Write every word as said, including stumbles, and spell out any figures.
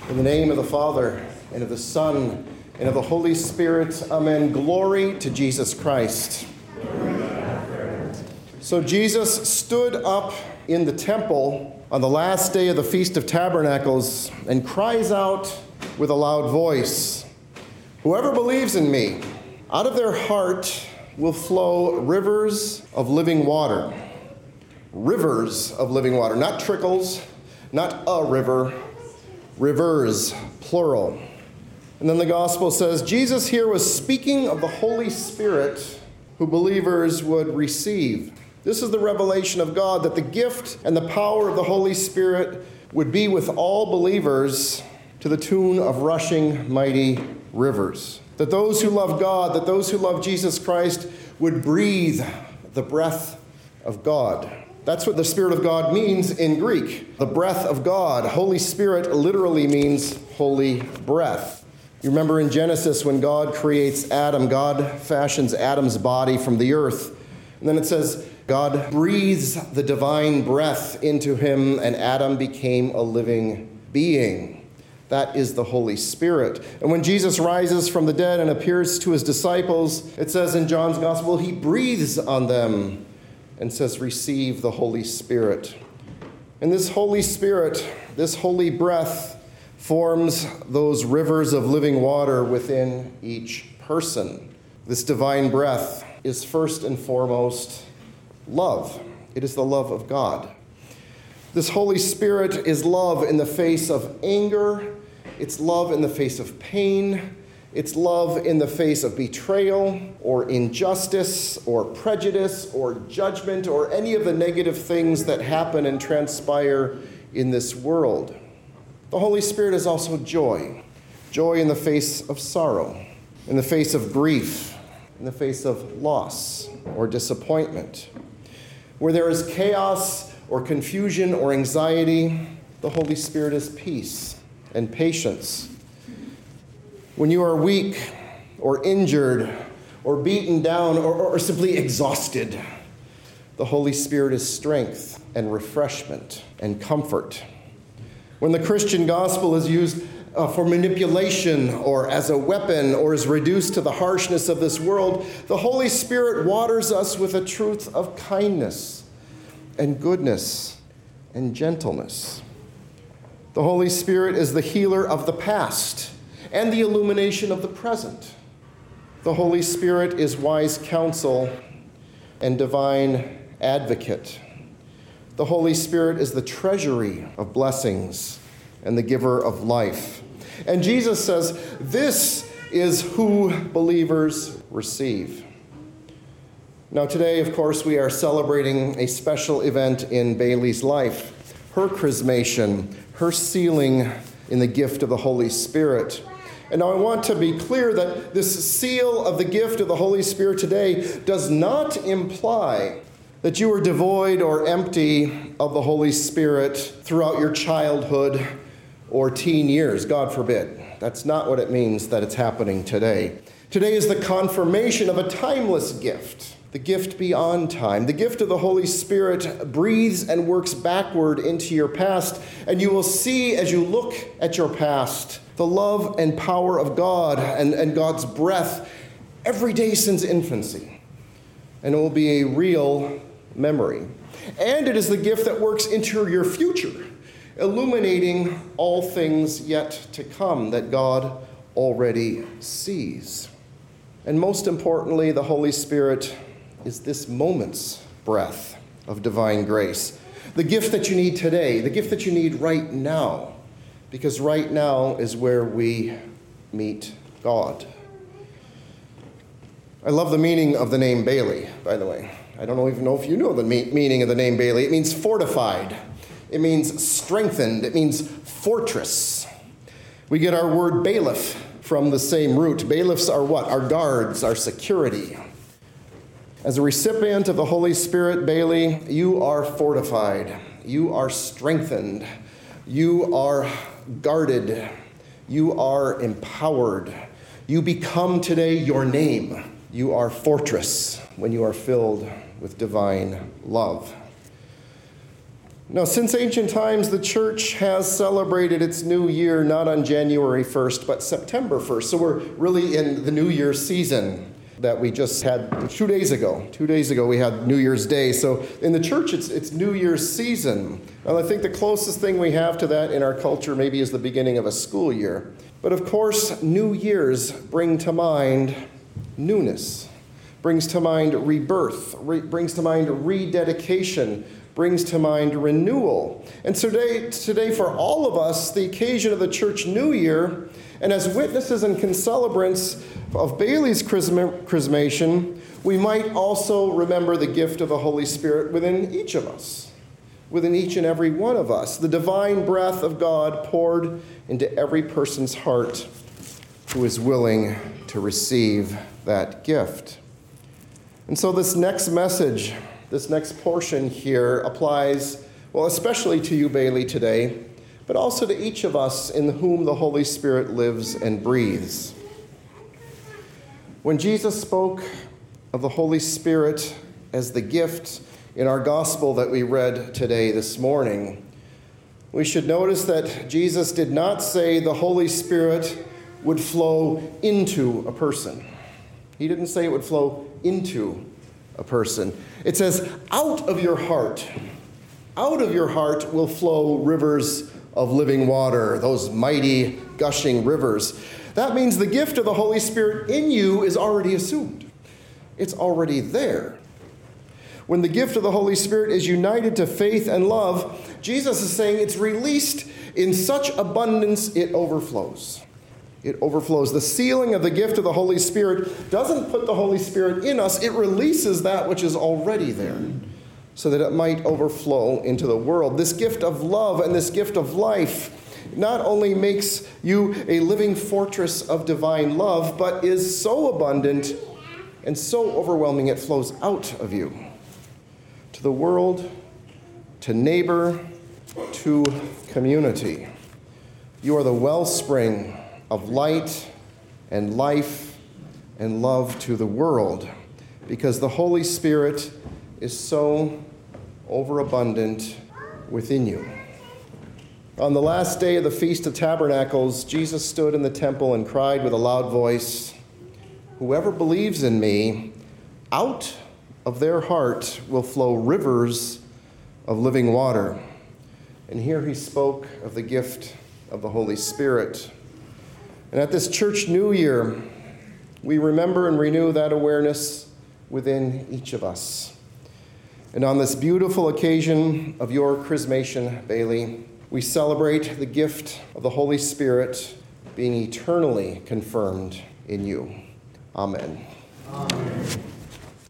In the name of the Father, and of the Son, and of the Holy Spirit, amen. Glory to Jesus Christ. So Jesus stood up in the temple on the last day of the Feast of Tabernacles and cries out with a loud voice, "Whoever believes in me, out of their heart will flow rivers of living water." Rivers of living water, not trickles, not a river, rivers, plural. And then the gospel says Jesus here was speaking of the Holy Spirit who believers would receive. This is the revelation of God, that the gift and the power of the Holy Spirit would be with all believers to the tune of rushing mighty rivers. That those who love God, that those who love Jesus Christ would breathe the breath of God. That's what the Spirit of God means in Greek. The breath of God. Holy Spirit literally means holy breath. You remember in Genesis when God creates Adam, God fashions Adam's body from the earth. And then it says, God breathes the divine breath into him, and Adam became a living being. That is the Holy Spirit. And when Jesus rises from the dead and appears to his disciples, it says in John's Gospel, he breathes on them and says, receive the Holy Spirit. And this Holy Spirit, this holy breath, forms those rivers of living water within each person. This divine breath is first and foremost love. It is the love of God. This Holy Spirit is love in the face of anger. It's love in the face of pain. It's love in the face of betrayal or injustice or prejudice or judgment or any of the negative things that happen and transpire in this world. The Holy Spirit is also joy. Joy in the face of sorrow, in the face of grief, in the face of loss or disappointment. Where there is chaos or confusion or anxiety, the Holy Spirit is peace and patience. When you are weak or injured or beaten down or, or simply exhausted, the Holy Spirit is strength and refreshment and comfort. When the Christian gospel is used uh, for manipulation or as a weapon or is reduced to the harshness of this world, the Holy Spirit waters us with a truth of kindness and goodness and gentleness. The Holy Spirit is the healer of the past and the illumination of the present. The Holy Spirit is wise counsel and divine advocate. The Holy Spirit is the treasury of blessings and the giver of life. And Jesus says, this is who believers receive. Now today, of course, we are celebrating a special event in Bailey's life, her chrismation, her sealing in the gift of the Holy Spirit. And now I want to be clear that this seal of the gift of the Holy Spirit today does not imply that you were devoid or empty of the Holy Spirit throughout your childhood or teen years. God forbid. That's not what it means that it's happening today. Today is the confirmation of a timeless gift, the gift beyond time. The gift of the Holy Spirit breathes and works backward into your past, and you will see as you look at your past the love and power of God and, and God's breath every day since infancy. And it will be a real memory. And it is the gift that works into your future, illuminating all things yet to come that God already sees. And most importantly, the Holy Spirit is this moment's breath of divine grace. The gift that you need today, the gift that you need right now. Because right now is where we meet God. I love the meaning of the name Bailey, by the way. I don't even know if you know the me- meaning of the name Bailey. It means fortified. It means strengthened. It means fortress. We get our word bailiff from the same root. Bailiffs are what? Our guards, our security. As a recipient of the Holy Spirit, Bailey, you are fortified. You are strengthened. You are guarded. You are empowered. You become today your name. You are fortress when you are filled with divine love. Now, since ancient times, the church has celebrated its new year not on January first, but September first. So we're really in the New Year season that we just had two days ago. Two days ago, we had New Year's Day. So in the church, it's, it's New Year's season. And I think the closest thing we have to that in our culture maybe is the beginning of a school year. But of course, New Year's bring to mind newness, brings to mind rebirth, re- brings to mind rededication, brings to mind renewal. And today, today, for all of us, the occasion of the church New Year, and as witnesses and concelebrants of Bailey's chrismation, we might also remember the gift of the Holy Spirit within each of us, within each and every one of us, the divine breath of God poured into every person's heart who is willing to receive that gift. And so this next message, this next portion here applies, well, especially to you, Bailey, today, but also to each of us in whom the Holy Spirit lives and breathes. When Jesus spoke of the Holy Spirit as the gift in our gospel that we read today, this morning, we should notice that Jesus did not say the Holy Spirit would flow into a person. He didn't say it would flow into a person. It says, out of your heart, out of your heart will flow rivers of living water, those mighty gushing rivers. That means the gift of the Holy Spirit in you is already assumed. It's already there. When the gift of the Holy Spirit is united to faith and love, Jesus is saying it's released in such abundance it overflows. It overflows. The sealing of the gift of the Holy Spirit doesn't put the Holy Spirit in us. It releases that which is already there so that it might overflow into the world. This gift of love and this gift of life not only makes you a living fortress of divine love, but is so abundant and so overwhelming it flows out of you to the world, to neighbor, to community. You are the wellspring of light and life and love to the world because the Holy Spirit is so overabundant within you. On the last day of the Feast of Tabernacles, Jesus stood in the temple and cried with a loud voice, "Whoever believes in me, out of their heart will flow rivers of living water." And here he spoke of the gift of the Holy Spirit. And at this church New Year, we remember and renew that awareness within each of us. And on this beautiful occasion of your chrismation, Bailey, we celebrate the gift of the Holy Spirit being eternally confirmed in you. Amen. Amen.